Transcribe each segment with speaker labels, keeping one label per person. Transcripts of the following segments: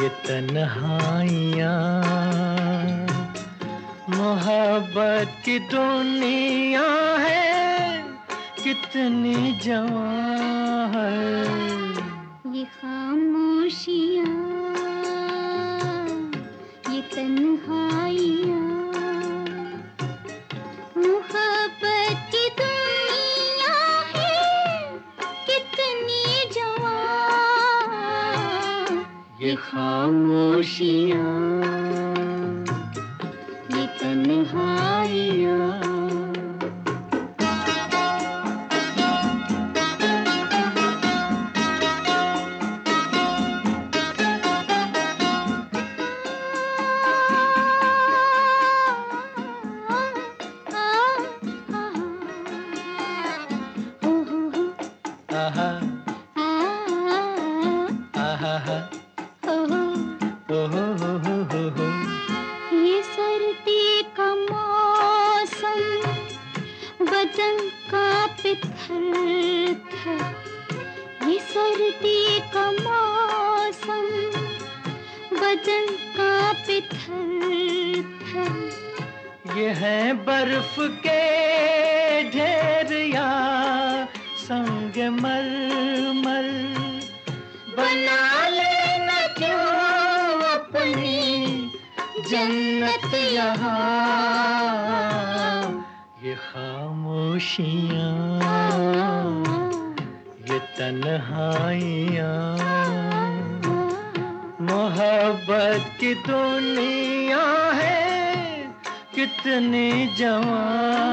Speaker 1: ये तन्हाइयाँ मोहब्बत की दुनिया है, कितनी जवां है।
Speaker 2: ये खामोशियाँ, ये तन्हाइयाँ मोहब्बत की दुनिया है, कितनी जवां।
Speaker 1: ये खामोशियाँ,
Speaker 2: ये तन्हाइयाँ।
Speaker 1: आहा आहा हो।
Speaker 2: ये सर्दी का मौसम बदन कांपे थर-थर। ये सर्दी का मौसम बदन कांपे थर-थर।
Speaker 1: ये है बर्फ के ढेर या संग मरमर, बना लेना क्यों अपनी जन्नत यहाँ। ये खामोशियाँ, ये तन्हाइयाँ मोहब्बत की दुनिया है, कितनी जवां।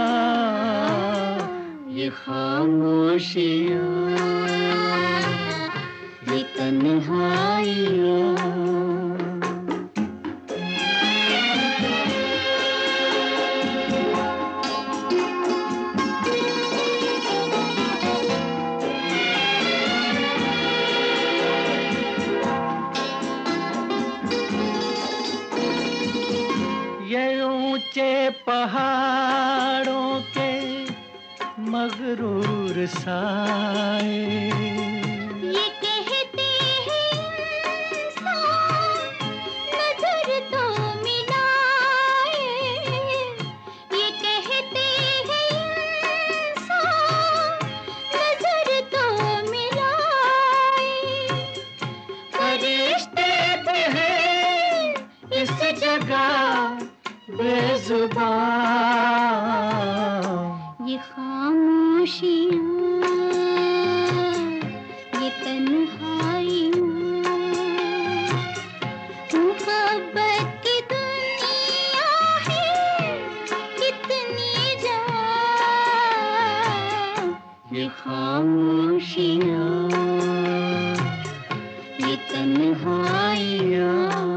Speaker 1: ये खामोशियाँ, ये तन्हाइयाँ। ये ऊंचे पहाड़ों के मगरूर साए,
Speaker 2: ये कहते हैं इंसान नजर तो मिलाए। ये कहते हैं इंसान नजर तो मिलाए।
Speaker 1: फरिश्ते भी हैं इस जगह बेजुबान।
Speaker 2: ये खामोशियाँ, ये तन्हाइयाँ मोहब्बत की दुनिया है, कितनी जवां।
Speaker 1: ये खामोशियाँ, ये तन्हाइयाँ।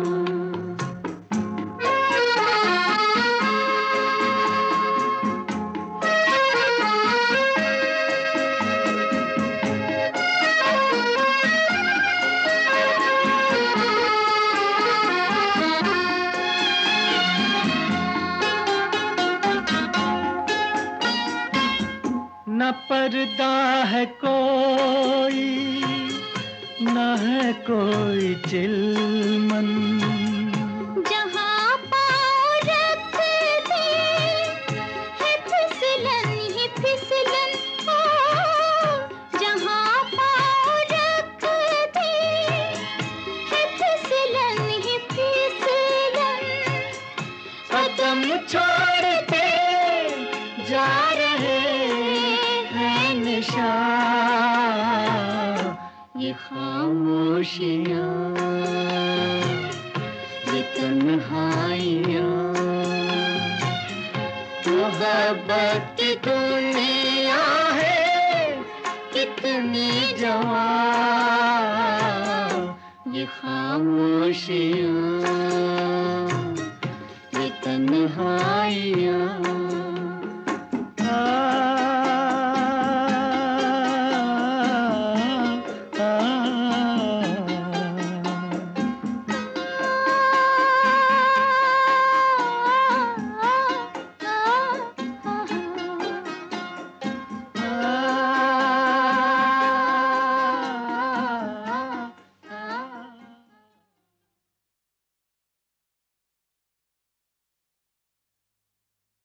Speaker 1: न पर्दा है कोई, न है कोई चिलमन।
Speaker 2: जहाँ पाँव रख दे है फिसलन ही फिसलन। ओ जहाँ पाँव रख दे है फिसलन ही फिसलन।
Speaker 1: कदम छोड़ते जा रहे हैं निशान। ये खामोशियाँ, ये तन्हाइयाँ मोहब्बत की दुनिया है, कितनी जवां। ये खामोशियाँ,